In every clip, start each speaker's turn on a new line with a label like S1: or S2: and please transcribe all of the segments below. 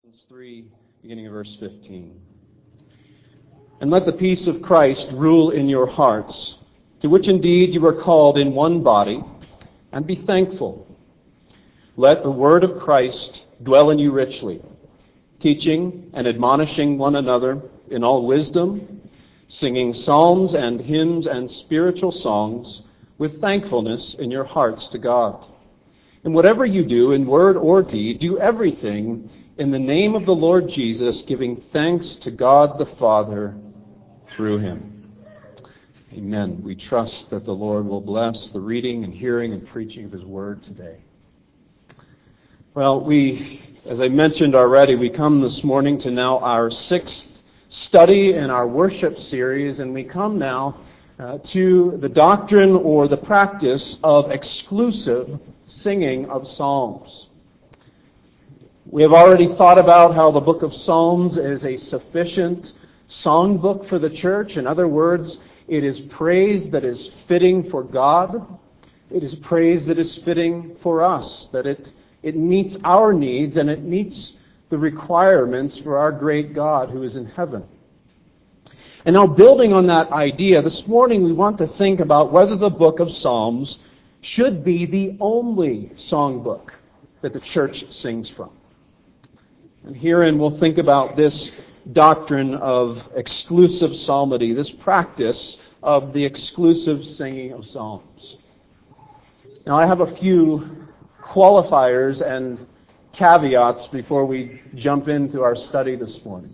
S1: Galatians 3, beginning of verse 15. And let the peace of Christ rule in your hearts, to which indeed you are called in one body, and be thankful. Let the word of Christ dwell in you richly, teaching and admonishing one another in all wisdom, singing psalms and hymns and spiritual songs with thankfulness in your hearts to God. And whatever you do in word or deed, do everything in the name of the Lord Jesus, giving thanks to God the Father through him. Amen. We trust that the Lord will bless the reading and hearing and preaching of his word today. Well, as I mentioned already, we come this morning to now our sixth study in our worship series, and we come now to the doctrine or the practice of exclusive singing of psalms. We have already thought about how the book of Psalms is a sufficient songbook for the church. In other words, it is praise that is fitting for God. It is praise that is fitting for us, that it meets our needs and it meets the requirements for our great God who is in heaven. And now, building on that idea, this morning we want to think about whether the book of Psalms should be the only songbook that the church sings from. And herein we'll think about this doctrine of exclusive psalmody, this practice of the exclusive singing of psalms. Now, I have a few qualifiers and caveats before we jump into our study this morning.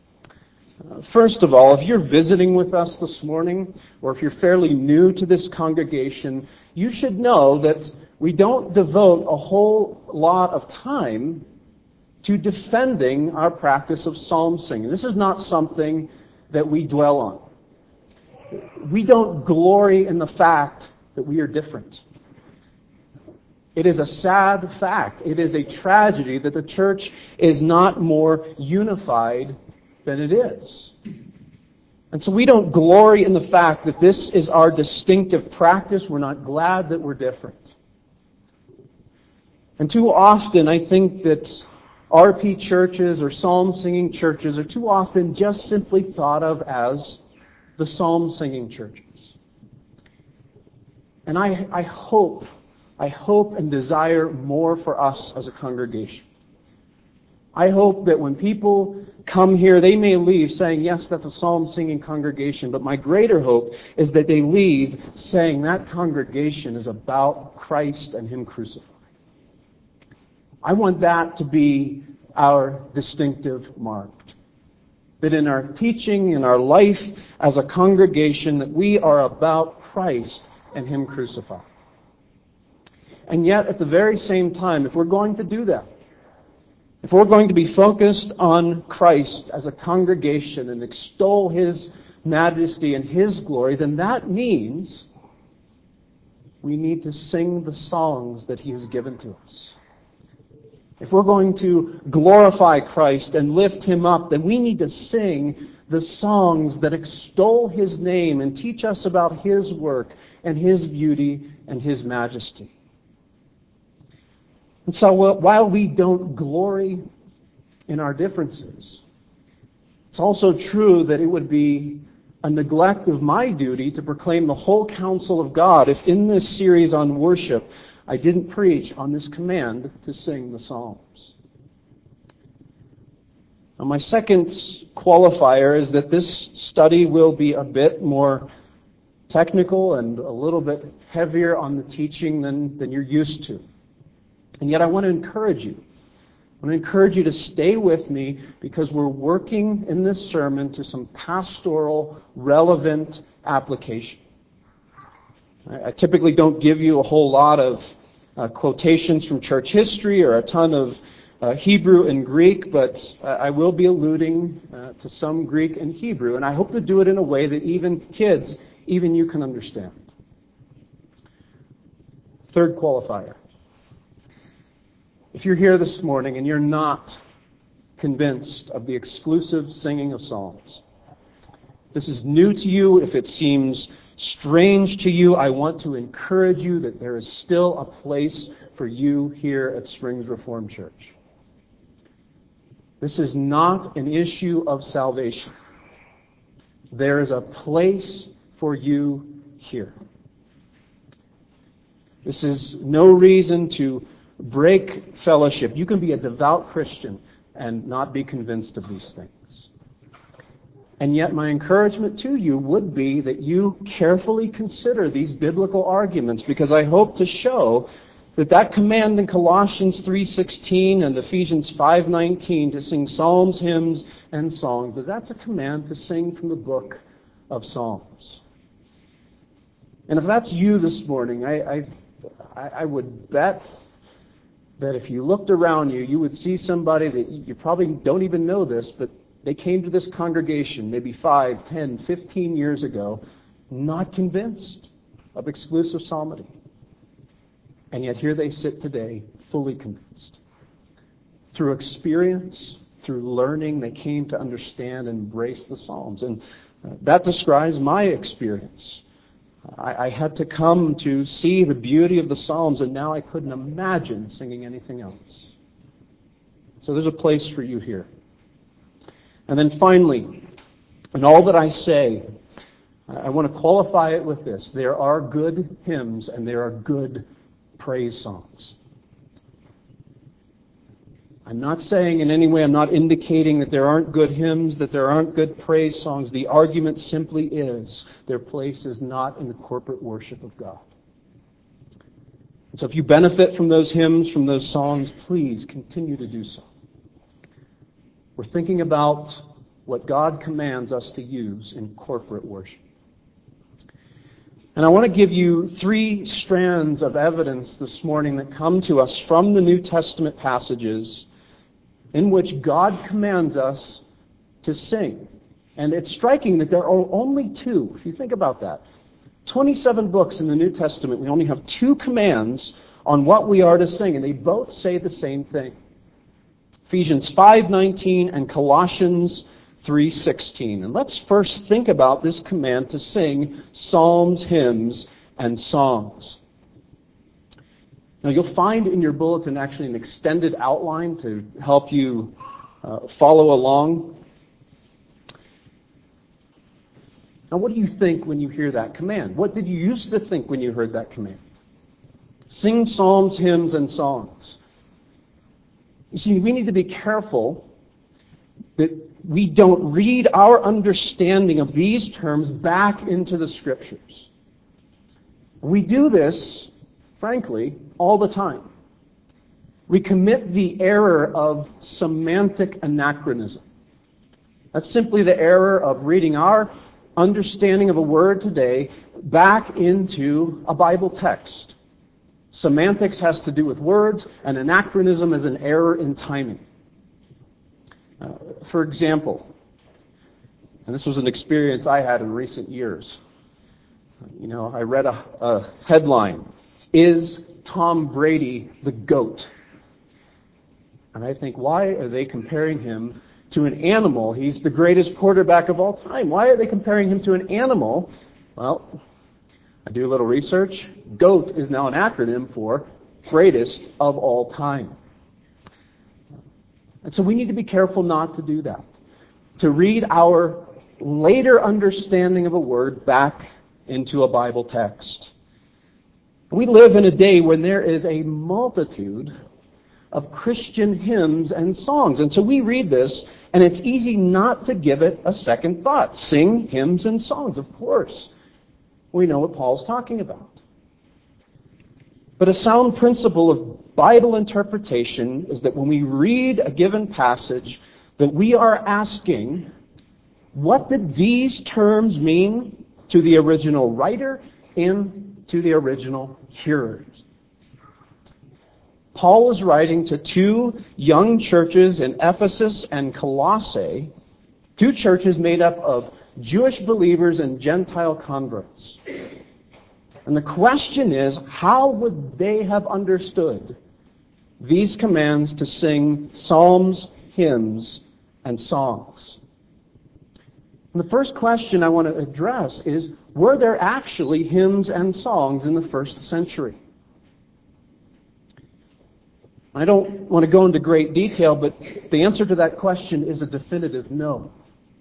S1: First of all, if you're visiting with us this morning, or if you're fairly new to this congregation, you should know that we don't devote a whole lot of time to defending our practice of psalm singing. This is not something that we dwell on. We don't glory in the fact that we are different. It is a sad fact. It is a tragedy that the church is not more unified than it is. And so we don't glory in the fact that this is our distinctive practice. We're not glad that we're different. And too often I think that RP churches or psalm singing churches are too often just simply thought of as the psalm singing churches. And I hope and desire more for us as a congregation. I hope that when people come here, they may leave saying, yes, that's a psalm singing congregation, but my greater hope is that they leave saying that congregation is about Christ and him crucified. I want that to be our distinctive mark. That in our teaching, in our life as a congregation, that we are about Christ and him crucified. And yet, at the very same time, if we're going to do that, if we're going to be focused on Christ as a congregation and extol his majesty and his glory, then that means we need to sing the songs that he has given to us. If we're going to glorify Christ and lift him up, then we need to sing the songs that extol his name and teach us about his work and his beauty and his majesty. And so while we don't glory in our differences, it's also true that it would be a neglect of my duty to proclaim the whole counsel of God if in this series on worship I didn't preach on this command to sing the Psalms. Now, my second qualifier is that this study will be a bit more technical and a little bit heavier on the teaching than you're used to. And yet I want to encourage you. I want to encourage you to stay with me because we're working in this sermon to some pastoral, relevant application. I typically don't give you a whole lot of quotations from church history or a ton of Hebrew and Greek, but I will be alluding to some Greek and Hebrew, and I hope to do it in a way that even kids, even you can understand. Third qualifier. If you're here this morning and you're not convinced of the exclusive singing of psalms, this is new to you, if it seems strange to you, I want to encourage you that there is still a place for you here at Springs Reformed Church. This is not an issue of salvation. There is a place for you here. This is no reason to break fellowship. You can be a devout Christian and not be convinced of these things. And yet my encouragement to you would be that you carefully consider these biblical arguments, because I hope to show that command in Colossians 3:16 and Ephesians 5:19 to sing psalms, hymns, and songs, that's a command to sing from the book of Psalms. And if that's you this morning, I would bet that if you looked around you, you would see somebody that you probably don't even know this, but they came to this congregation maybe 5, 10, 15 years ago, not convinced of exclusive psalmody. And yet here they sit today, fully convinced. Through experience, through learning, they came to understand and embrace the Psalms. And that describes my experience. I had to come to see the beauty of the Psalms, and now I couldn't imagine singing anything else. So there's a place for you here. And then finally, in all that I say, I want to qualify it with this. There are good hymns and there are good praise songs. I'm not saying in any way, I'm not indicating that there aren't good hymns, that there aren't good praise songs. The argument simply is their place is not in the corporate worship of God. And so if you benefit from those hymns, from those songs, please continue to do so. We're thinking about what God commands us to use in corporate worship. And I want to give you 3 strands of evidence this morning that come to us from the New Testament passages in which God commands us to sing. And it's striking that there are only 2, if you think about that. 27 books in the New Testament, we only have 2 commands on what we are to sing, and they both say the same thing. Ephesians 5:19 and Colossians 3:16. And let's first think about this command to sing psalms, hymns, and songs. Now you'll find in your bulletin actually an extended outline to help you follow along. Now what do you think when you hear that command? What did you used to think when you heard that command? Sing psalms, hymns, and songs. You see, we need to be careful that we don't read our understanding of these terms back into the Scriptures. We do this, frankly, all the time. We commit the error of semantic anachronism. That's simply the error of reading our understanding of a word today back into a Bible text. Semantics has to do with words, and anachronism is an error in timing. For example, and this was an experience I had in recent years. I read a headline, "Is Tom Brady the GOAT?" And I think, why are they comparing him to an animal? He's the greatest quarterback of all time. Why are they comparing him to an animal? Well, I do a little research. GOAT is now an acronym for greatest of all time. And so we need to be careful not to do that. To read our later understanding of a word back into a Bible text. We live in a day when there is a multitude of Christian hymns and songs. And so we read this, and it's easy not to give it a second thought. Sing hymns and songs, of course. We know what Paul's talking about. But a sound principle of Bible interpretation is that when we read a given passage, that we are asking, what did these terms mean to the original writer and to the original hearers? Paul was writing to 2 young churches in Ephesus and Colossae, 2 churches made up of Jewish believers and Gentile converts. And the question is, how would they have understood these commands to sing psalms, hymns, and songs? And the first question I want to address is, were there actually hymns and songs in the first century? I don't want to go into great detail, but the answer to that question is a definitive no.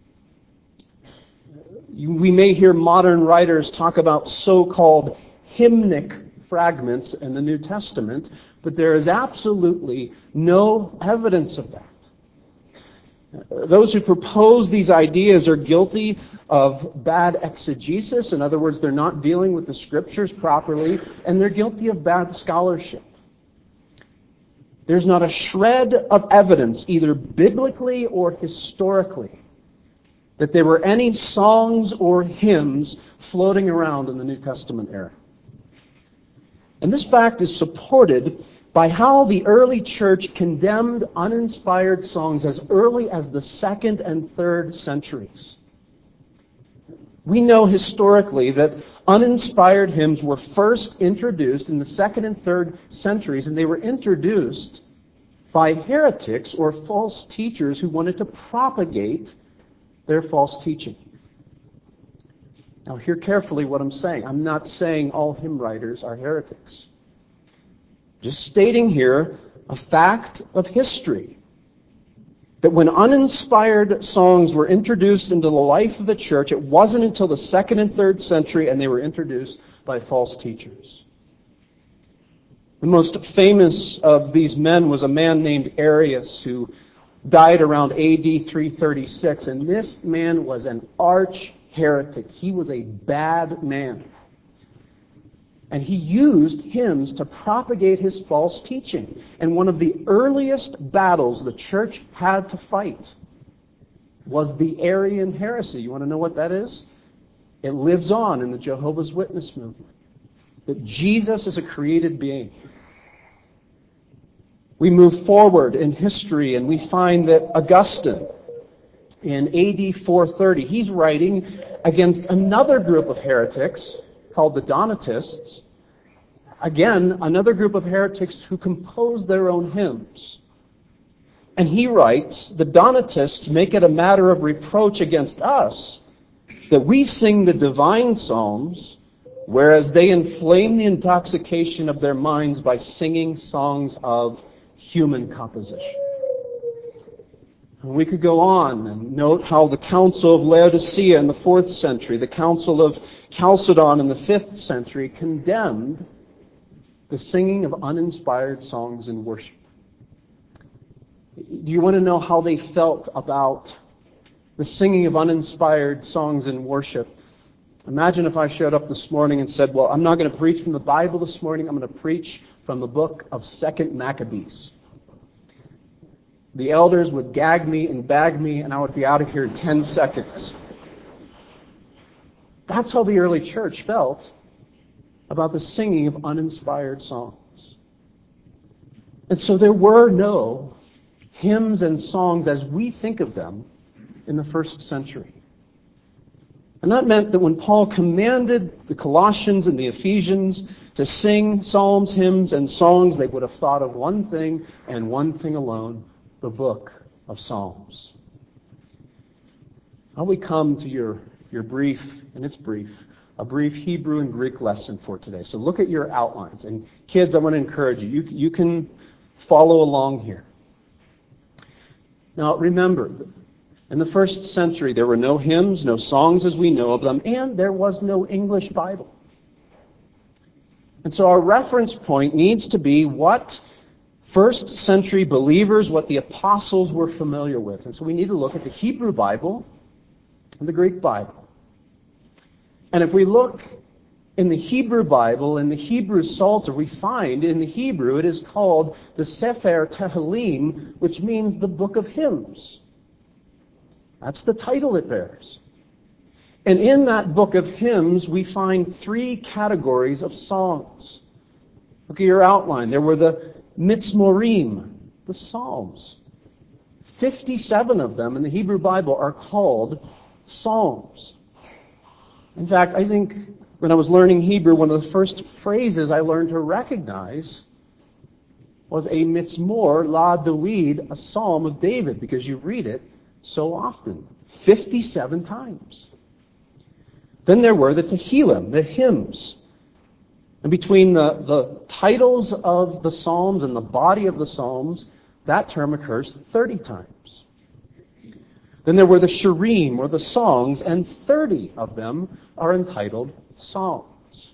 S1: We may hear modern writers talk about so-called hymnic fragments in the New Testament, but there is absolutely no evidence of that. Those who propose these ideas are guilty of bad exegesis. In other words, they're not dealing with the Scriptures properly, and they're guilty of bad scholarship. There's not a shred of evidence, either biblically or historically, that there were any songs or hymns floating around in the New Testament era. And this fact is supported by how the early church condemned uninspired songs as early as the 2nd and 3rd centuries. We know historically that uninspired hymns were first introduced in the 2nd and 3rd centuries, and they were introduced by heretics or false teachers who wanted to propagate their false teaching. Now, hear carefully what I'm saying. I'm not saying all hymn writers are heretics. Just stating here a fact of history, that when uninspired songs were introduced into the life of the church, it wasn't until the 2nd and 3rd century, and they were introduced by false teachers. The most famous of these men was a man named Arius, who died around AD 336, and this man was an arch heretic. He was a bad man. And he used hymns to propagate his false teaching. And one of the earliest battles the church had to fight was the Arian heresy. You want to know what that is? It lives on in the Jehovah's Witness movement. That Jesus is a created being. We move forward in history and we find that Augustine, in AD 430, he's writing against another group of heretics called the Donatists. Again, another group of heretics who composed their own hymns. And he writes, the Donatists make it a matter of reproach against us that we sing the divine psalms, whereas they inflame the intoxication of their minds by singing songs of human composition. We could go on and note how the Council of Laodicea in the 4th century, the Council of Chalcedon in the 5th century, condemned the singing of uninspired songs in worship. Do you want to know how they felt about the singing of uninspired songs in worship? Imagine if I showed up this morning and said, well, I'm not going to preach from the Bible this morning. I'm going to preach from the book of 2 Maccabees. The elders would gag me and bag me, and I would be out of here in 10 seconds. That's how the early church felt about the singing of uninspired songs. And so there were no hymns and songs as we think of them in the 1st century. And that meant that when Paul commanded the Colossians and the Ephesians to sing psalms, hymns, and songs, they would have thought of one thing and one thing alone: the book of Psalms. Now we come to your brief, and it's brief, a brief Hebrew and Greek lesson for today. So look at your outlines. And kids, I want to encourage you. You can follow along here. Now remember, in the 1st century there were no hymns, no songs as we know of them, and there was no English Bible. And so our reference point needs to be what 1st century believers, what the apostles were familiar with. And so we need to look at the Hebrew Bible and the Greek Bible. And if we look in the Hebrew Bible, in the Hebrew Psalter, we find in the Hebrew it is called the Sefer Tehillim, which means the book of hymns. That's the title it bears. And in that book of hymns, we find 3 categories of songs. Look at your outline. There were the Mitzmorim, the Psalms. 57 of them in the Hebrew Bible are called Psalms. In fact, I think when I was learning Hebrew, one of the first phrases I learned to recognize was a Mitzmor la David, a psalm of David, because you read it so often, 57 times. Then there were the Tehillim, the hymns. And between the titles of the Psalms and the body of the Psalms, that term occurs 30 times. Then there were the Shirim, or the songs, and 30 of them are entitled Psalms.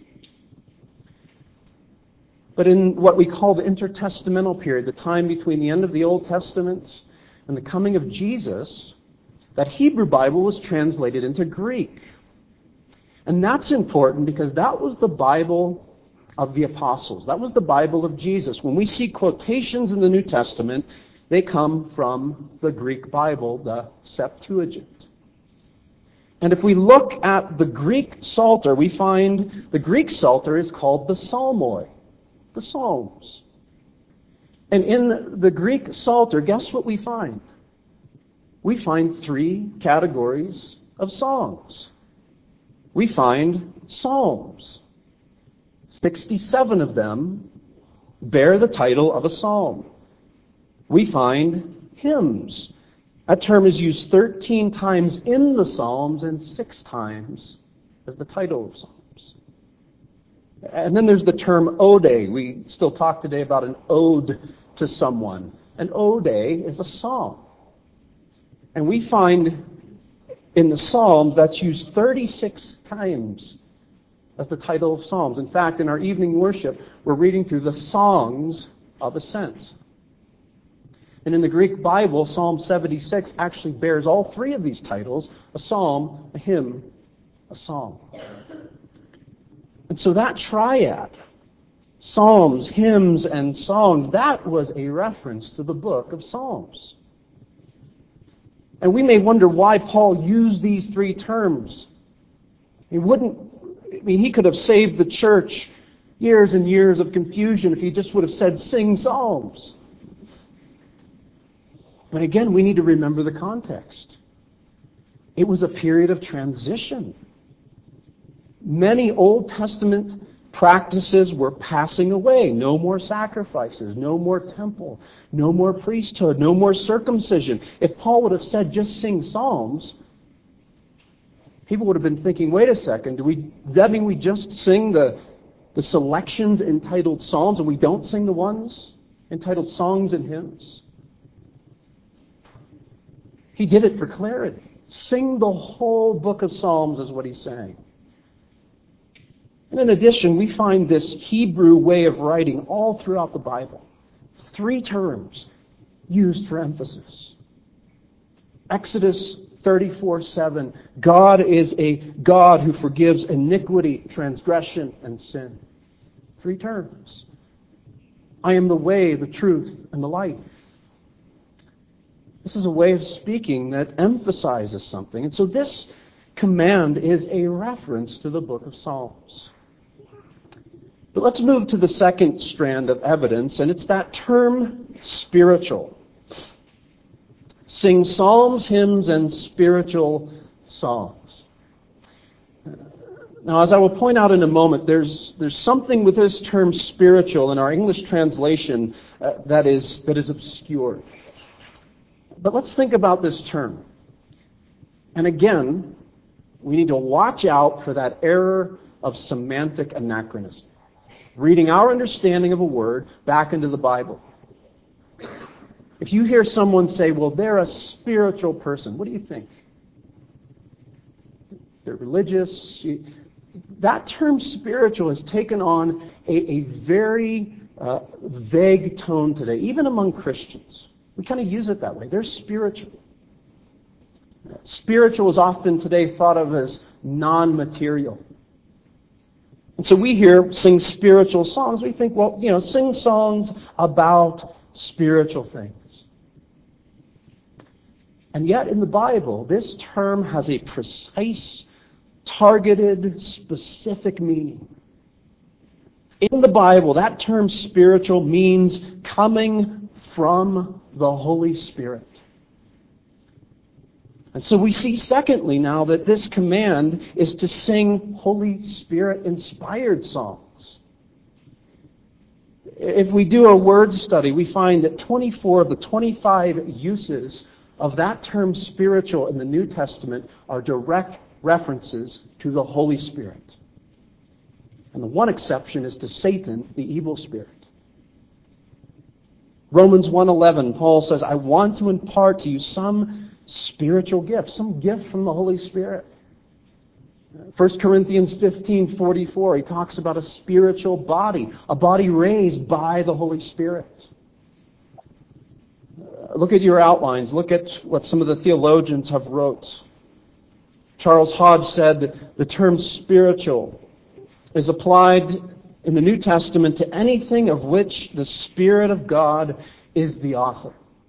S1: But in what we call the intertestamental period, the time between the end of the Old Testament and the coming of Jesus, that Hebrew Bible was translated into Greek. And that's important because that was the Bible of the apostles. That was the Bible of Jesus. When we see quotations in the New Testament, they come from the Greek Bible, the Septuagint. And if we look at the Greek Psalter, we find the Greek Psalter is called the Psalmoi, the Psalms. And in the Greek Psalter, guess what we find? We find 3 categories of songs. We find psalms. 67 of them bear the title of a psalm. We find hymns. That term is used 13 times in the Psalms and 6 times as the title of Psalms. And then there's the term ode. We still talk today about an ode to someone. An ode is a psalm. And we find in the Psalms that's used 36 times as the title of Psalms. In fact, in our evening worship, we're reading through the Songs of Ascent. And in the Greek Bible, Psalm 76 actually bears all 3 of these titles: a psalm, a hymn, a song. And so that triad, psalms, hymns, and songs, that was a reference to the book of Psalms. And we may wonder why Paul used these 3 terms. He could have saved the church years and years of confusion if he just would have said, sing psalms. But again, we need to remember the context. It was a period of transition. Many Old Testament practices were passing away. No more sacrifices, no more temple, no more priesthood, no more circumcision. If Paul would have said, just sing psalms, people would have been thinking, wait a second, does that mean we just sing the selections entitled psalms and we don't sing the ones entitled songs and hymns? He did it for clarity. Sing the whole book of Psalms is what he's saying. And in addition, we find this Hebrew way of writing all throughout the Bible. 3 terms used for emphasis. Exodus 34:7. God is a God who forgives iniquity, transgression, and sin. 3 terms. I am the way, the truth, and the life. This is a way of speaking that emphasizes something. And so this command is a reference to the book of Psalms. But let's move to the second strand of evidence, and it's that term spiritual. Sing psalms, hymns, and spiritual songs. Now, as I will point out in a moment, there's something with this term spiritual in our English translation that is obscure. But let's think about this term. And again, we need to watch out for that error of semantic anachronism. Reading our understanding of a word back into the Bible. If you hear someone say, well, they're a spiritual person, what do you think? They're religious. That term spiritual has taken on a very vague tone today, even among Christians. We kind of use it that way. They're spiritual. Spiritual is often today thought of as non-material. And so we hear sing spiritual songs. We think, well, sing songs about spiritual things. And yet in the Bible, this term has a precise, targeted, specific meaning. In the Bible, that term spiritual means coming from the Holy Spirit. And so we see, secondly, now that this command is to sing Holy Spirit-inspired songs. If we do a word study, we find that 24 of the 25 uses of that term spiritual in the New Testament are direct references to the Holy Spirit. And the one exception is to Satan, the evil spirit. Romans 1:11, Paul says, I want to impart to you some spiritual gift, some gift from the Holy Spirit. 1 Corinthians 15:44, he talks about a spiritual body, a body raised by the Holy Spirit. Look at your outlines. Look at what some of the theologians have wrote. Charles Hodge said the term spiritual is applied in the New Testament to anything of which the Spirit of God is the author.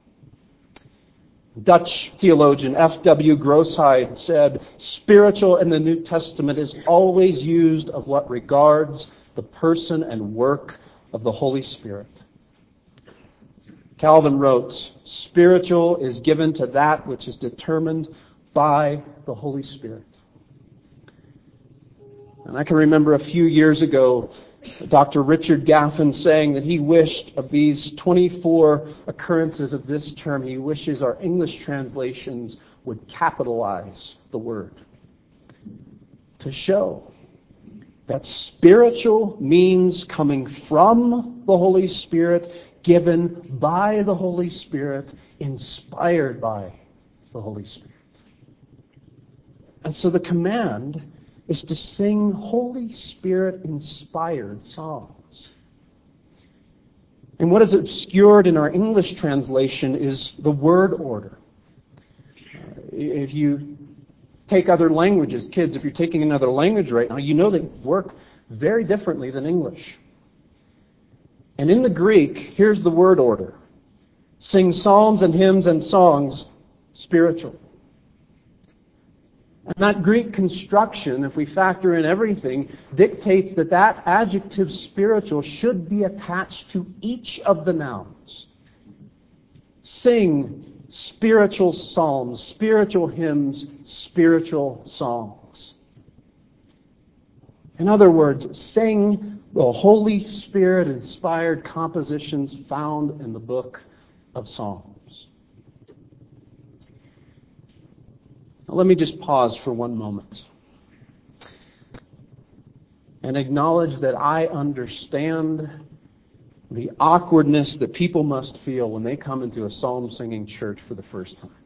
S1: Dutch theologian F.W. Grossheid said, spiritual in the New Testament is always used of what regards the person and work of the Holy Spirit. Calvin wrote, spiritual is given to that which is determined by the Holy Spirit. And I can remember a few years ago, Dr. Richard Gaffin saying that he wished of these 24 occurrences of this term, he wishes our English translations would capitalize the word to show that spiritual means coming from the Holy Spirit, given by the Holy Spirit, inspired by the Holy Spirit. And so the command is to sing Holy Spirit-inspired songs. And what is obscured in our English translation is the word order. If you take other languages, kids, if you're taking another language right now, you know they work very differently than English. And in the Greek, here's the word order. Sing psalms and hymns and songs spiritual. And that Greek construction, if we factor in everything, dictates that that adjective spiritual should be attached to each of the nouns. Sing spiritual psalms, spiritual hymns, spiritual songs. In other words, sing the Holy Spirit-inspired compositions found in the book of Psalms. Now, let me just pause for one moment and acknowledge that I understand the awkwardness that people must feel when they come into a psalm-singing church for the first time.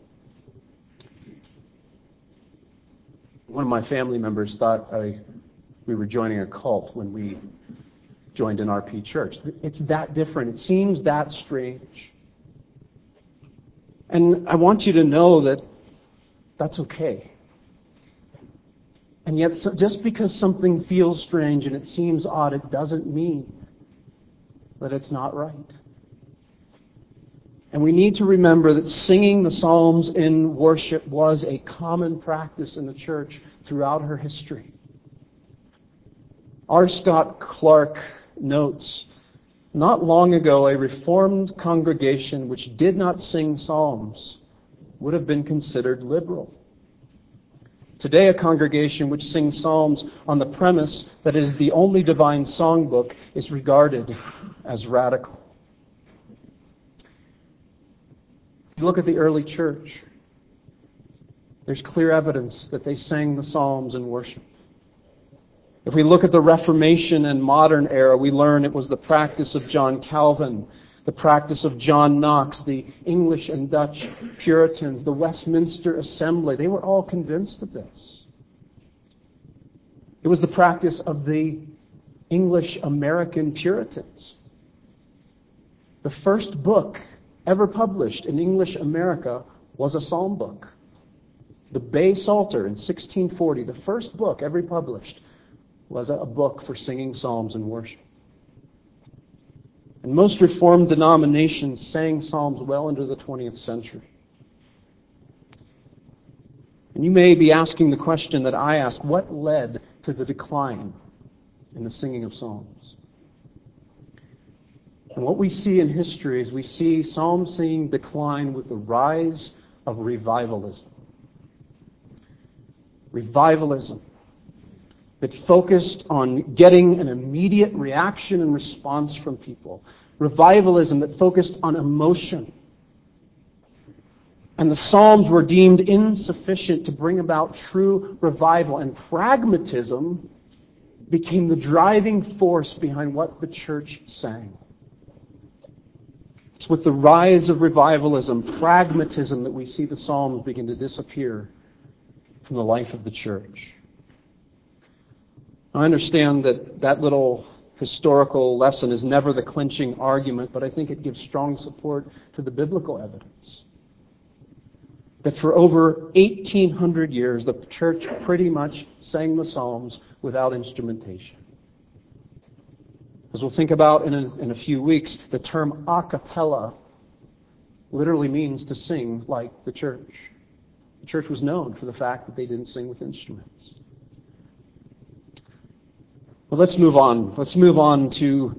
S1: One of my family members thought we were joining a cult when we joined an RP church. It's that different. It seems that strange. And I want you to know that that's okay. And yet, just because something feels strange and it seems odd, it doesn't mean that it's not right. And we need to remember that singing the Psalms in worship was a common practice in the church throughout her history. R. Scott Clark notes, not long ago, a Reformed congregation which did not sing psalms would have been considered liberal. Today, a congregation which sings psalms on the premise that it is the only divine songbook is regarded as radical. If you look at the early church, there's clear evidence that they sang the psalms in worship. If we look at the Reformation and modern era, we learn it was the practice of John Calvin, the practice of John Knox, the English and Dutch Puritans, the Westminster Assembly. They were all convinced of this. It was the practice of the English American Puritans. The first book ever published in English America was a psalm book. The Bay Psalter in 1640, the first book ever published, was a book for singing psalms in worship. And most Reformed denominations sang psalms well into the 20th century. And you may be asking the question that I ask, what led to the decline in the singing of psalms? And what we see in history is we see psalm singing decline with the rise of revivalism. Revivalism that focused on getting an immediate reaction and response from people. Revivalism that focused on emotion. And the Psalms were deemed insufficient to bring about true revival. And pragmatism became the driving force behind what the church sang. It's with the rise of revivalism, pragmatism, that we see the Psalms begin to disappear from the life of the church. I understand that little historical lesson is never the clinching argument, but I think it gives strong support to the biblical evidence. That for over 1,800 years, the church pretty much sang the Psalms without instrumentation. As we'll think about in a few weeks, the term a cappella literally means to sing like the church. The church was known for the fact that they didn't sing with instruments. Well, let's move on. Let's move on to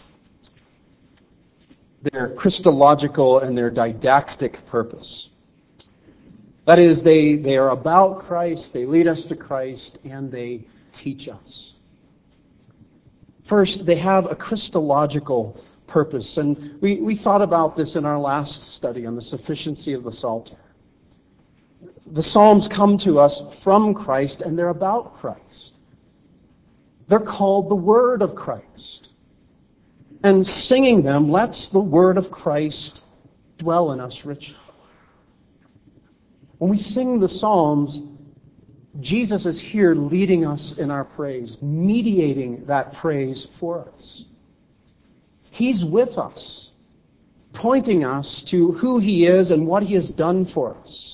S1: their Christological and their didactic purpose. That is, they are about Christ, they lead us to Christ, and they teach us. First, they have a Christological purpose, and we thought about this in our last study on the sufficiency of the Psalter. The Psalms come to us from Christ, and they're about Christ. They're called the Word of Christ. And singing them lets the Word of Christ dwell in us richly. When we sing the Psalms, Jesus is here leading us in our praise, mediating that praise for us. He's with us, pointing us to who He is and what He has done for us.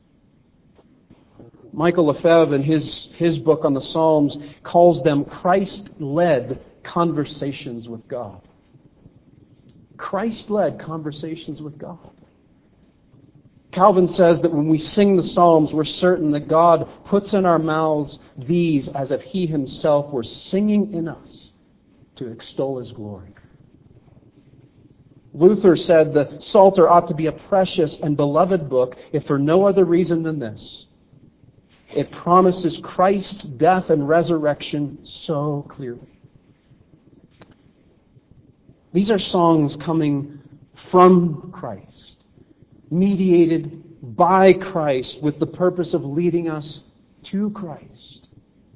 S1: Michael Lefebvre, in his book on the Psalms, calls them Christ-led conversations with God. Christ-led conversations with God. Calvin says that when we sing the Psalms, we're certain that God puts in our mouths these as if He Himself were singing in us to extol His glory. Luther said the Psalter ought to be a precious and beloved book, if for no other reason than this. It promises Christ's death and resurrection so clearly. These are songs coming from Christ, mediated by Christ with the purpose of leading us to Christ.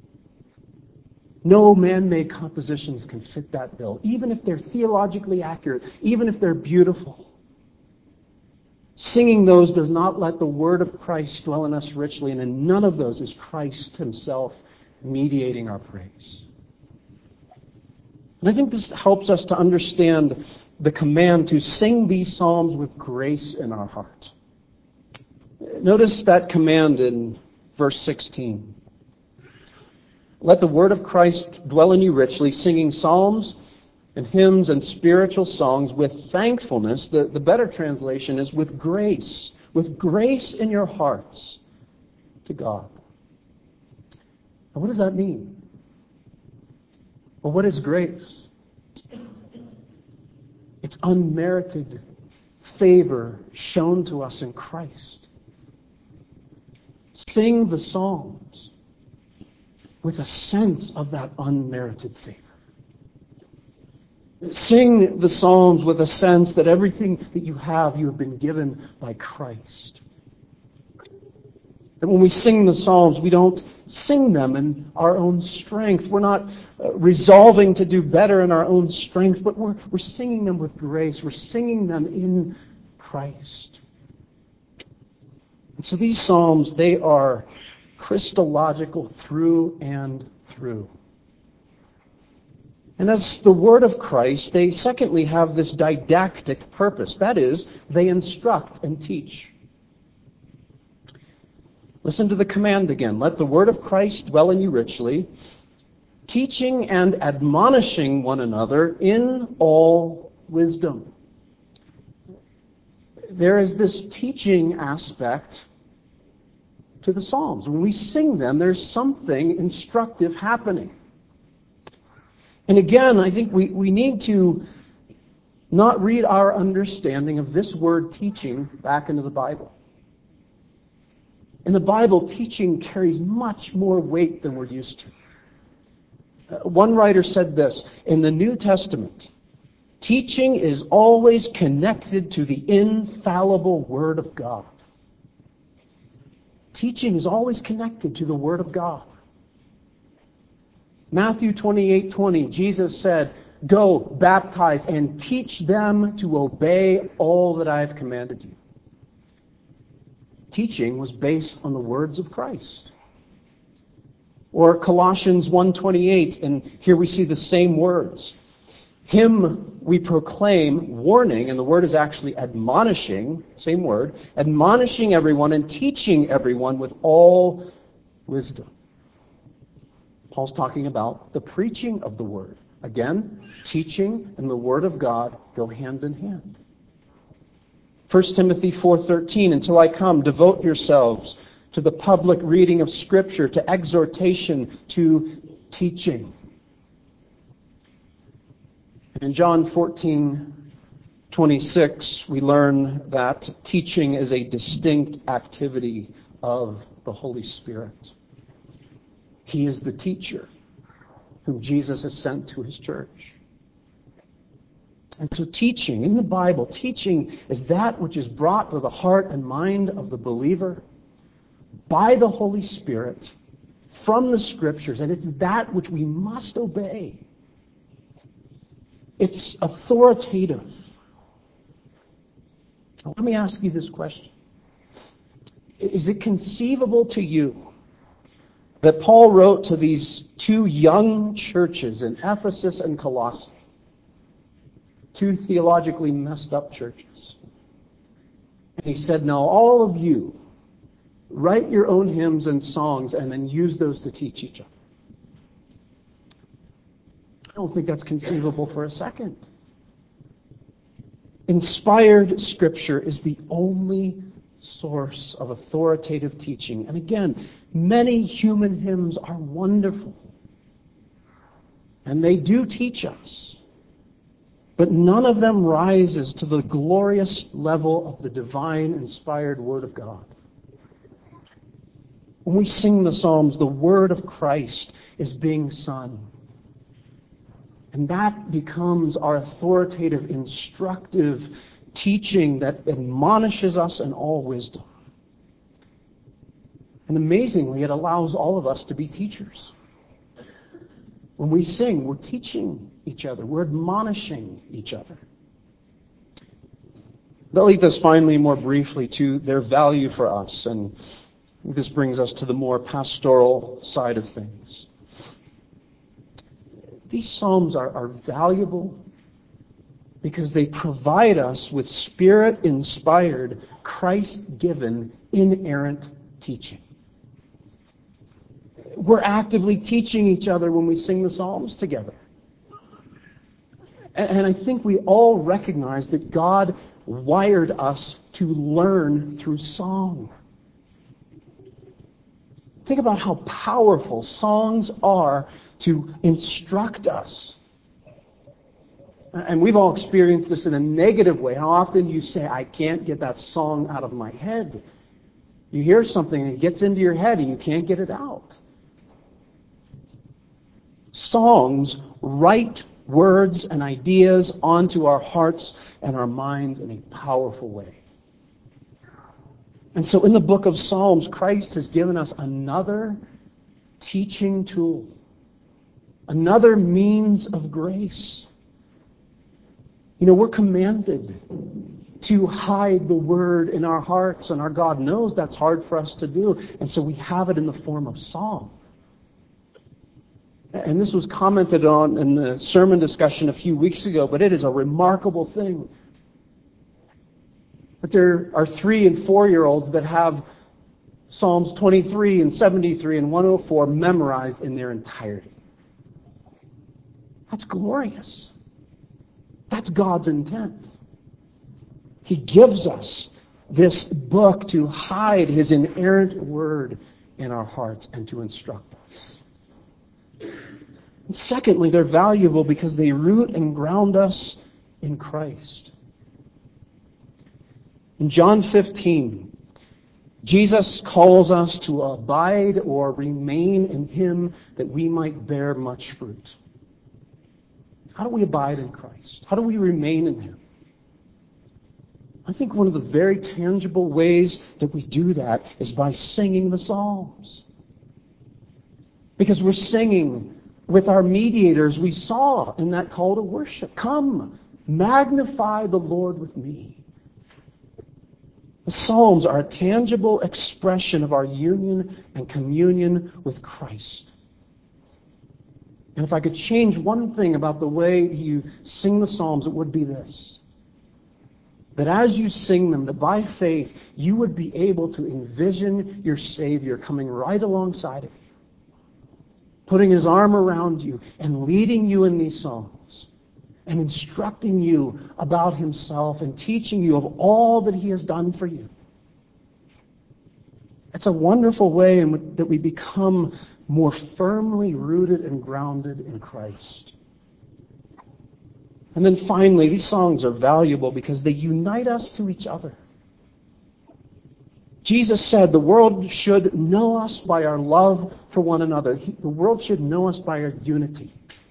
S1: No man-made compositions can fit that bill, even if they're theologically accurate, even if they're beautiful. Singing those does not let the Word of Christ dwell in us richly, and in none of those is Christ Himself mediating our praise. And I think this helps us to understand the command to sing these psalms with grace in our heart. Notice that command in verse 16. Let the word of Christ dwell in you richly, singing psalms and hymns and spiritual songs with thankfulness. The better translation is with grace in your hearts to God. And what does that mean? Well, what is grace? It's unmerited favor shown to us in Christ. Sing the Psalms with a sense of that unmerited favor. Sing the Psalms with a sense that everything that you have been given by Christ. And when we sing the Psalms, we don't sing them in our own strength. We're not resolving to do better in our own strength, but we're singing them with grace. We're singing them in Christ. And so these Psalms, they are Christological through and through. And as the Word of Christ, they secondly have this didactic purpose. That is, they instruct and teach. Listen to the command again. Let the word of Christ dwell in you richly, teaching and admonishing one another in all wisdom. There is this teaching aspect to the Psalms. When we sing them, there's something instructive happening. And again, I think we need to not read our understanding of this word teaching back into the Bible. In the Bible, teaching carries much more weight than we're used to. One writer said this, in the New Testament, teaching is always connected to the infallible Word of God. Teaching is always connected to the Word of God. Matthew 28:20, Jesus said, "Go, baptize, and teach them to obey all that I have commanded you." Teaching was based on the words of Christ. Or Colossians 1:28, and here we see the same words. Him we proclaim, warning, and the word is actually admonishing, same word, admonishing everyone and teaching everyone with all wisdom. Paul's talking about the preaching of the word. Again, teaching and the word of God go hand in hand. 1 Timothy 4:13, until I come, devote yourselves to the public reading of Scripture, to exhortation, to teaching. In John 14:26, we learn that teaching is a distinct activity of the Holy Spirit. He is the teacher whom Jesus has sent to His church. And so teaching, in the Bible, teaching is that which is brought to the heart and mind of the believer by the Holy Spirit from the Scriptures, and it's that which we must obey. It's authoritative. Now, let me ask you this question. Is it conceivable to you that Paul wrote to these two young churches in Ephesus and Colossae, two theologically messed up churches, and he said, "Now all of you, write your own hymns and songs and then use those to teach each other"? I don't think that's conceivable for a second. Inspired Scripture is the only source of authoritative teaching. And again, many human hymns are wonderful. And they do teach us. But none of them rises to the glorious level of the divine inspired Word of God. When we sing the Psalms, the Word of Christ is being sung. And that becomes our authoritative, instructive teaching that admonishes us in all wisdom. And amazingly, it allows all of us to be teachers. When we sing, we're teaching each other. We're admonishing each other. That leads us finally, more briefly, to their value for us. And this brings us to the more pastoral side of things. These Psalms are valuable because they provide us with Spirit-inspired, Christ-given, inerrant teaching. We're actively teaching each other when we sing the Psalms together. And I think we all recognize that God wired us to learn through song. Think about how powerful songs are to instruct us. And we've all experienced this in a negative way. How often you say, "I can't get that song out of my head." You hear something and it gets into your head and you can't get it out. Songs write words and ideas onto our hearts and our minds in a powerful way. And so in the book of Psalms, Christ has given us another teaching tool, another means of grace. You know, we're commanded to hide the Word in our hearts, and our God knows that's hard for us to do. And so we have it in the form of song. And this was commented on in the sermon discussion a few weeks ago, but it is a remarkable thing. But there are 3- and 4-year-olds that have Psalms 23 and 73 and 104 memorized in their entirety. That's glorious. That's God's intent. He gives us this book to hide His inerrant Word in our hearts and to instruct us. And secondly, they're valuable because they root and ground us in Christ. In John 15, Jesus calls us to abide or remain in Him that we might bear much fruit. How do we abide in Christ? How do we remain in Him? I think one of the very tangible ways that we do that is by singing the Psalms. Because we're singing with our mediators we saw in that call to worship. Come, magnify the Lord with me. The Psalms are a tangible expression of our union and communion with Christ. And if I could change one thing about the way you sing the Psalms, it would be this. That as you sing them, that by faith, you would be able to envision your Savior coming right alongside of you, putting His arm around you and leading you in these songs and instructing you about Himself and teaching you of all that He has done for you. It's a wonderful way that we become more firmly rooted and grounded in Christ. And then finally, these songs are valuable because they unite us to each other. Jesus said the world should know us by our love for one another. The world should know us by our unity.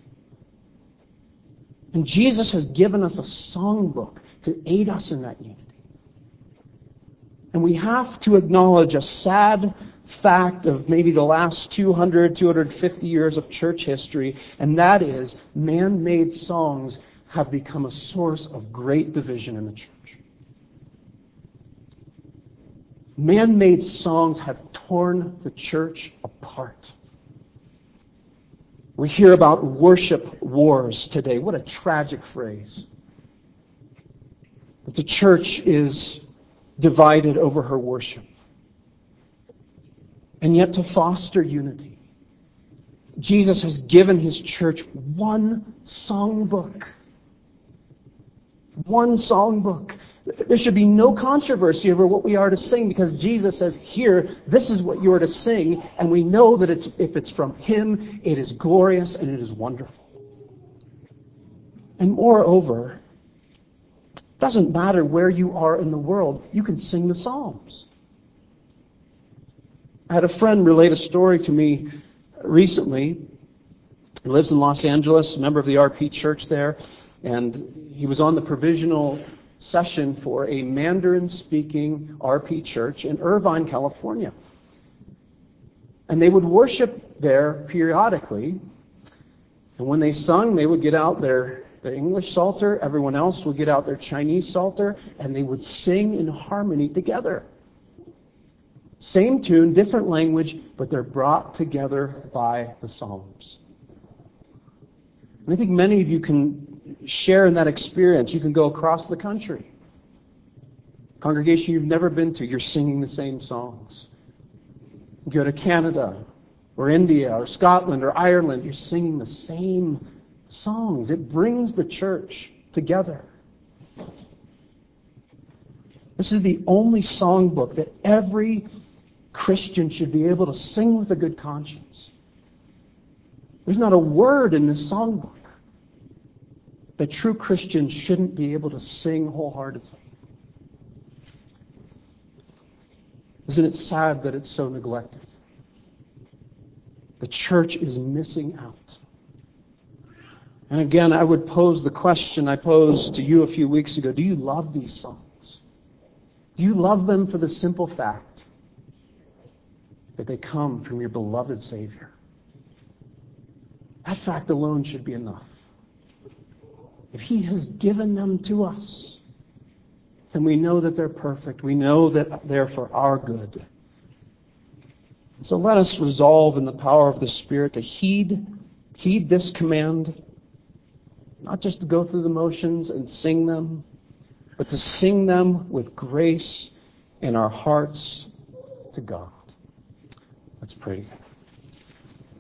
S1: And Jesus has given us a songbook to aid us in that unity. And we have to acknowledge a sad fact of maybe the last 200, 250 years of church history, and that is man-made songs have become a source of great division in the church. Man-made songs have torn the church apart. We hear about worship wars today. What a tragic phrase. That the church is divided over her worship. And yet to foster unity, Jesus has given His church one songbook. One songbook. There should be no controversy over what we are to sing because Jesus says, here, this is what you are to sing, and we know that if it's from Him, it is glorious and it is wonderful. And moreover, it doesn't matter where you are in the world, you can sing the Psalms. I had a friend relate a story to me recently. He lives in Los Angeles, a member of the RP church there, and he was on the provisional session for a Mandarin-speaking RP church in Irvine, California. And they would worship there periodically, and when they sung, they would get out their English Psalter, everyone else would get out their Chinese Psalter, and they would sing in harmony together. Same tune, different language, but they're brought together by the Psalms. And I think many of you can share in that experience. You can go across the country. Congregation you've never been to, you're singing the same songs. You go to Canada, or India, or Scotland, or Ireland, you're singing the same songs. It brings the church together. This is the only songbook that every Christian should be able to sing with a good conscience. There's not a word in this songbook that true Christians shouldn't be able to sing wholeheartedly. Isn't it sad that it's so neglected? The church is missing out. And again, I would pose the question I posed to you a few weeks ago. Do you love these songs? Do you love them for the simple fact that they come from your beloved Savior? That fact alone should be enough. If He has given them to us, then we know that they're perfect. We know that they're for our good. So let us resolve in the power of the Spirit to heed this command, not just to go through the motions and sing them, but to sing them with grace in our hearts to God. Let's pray.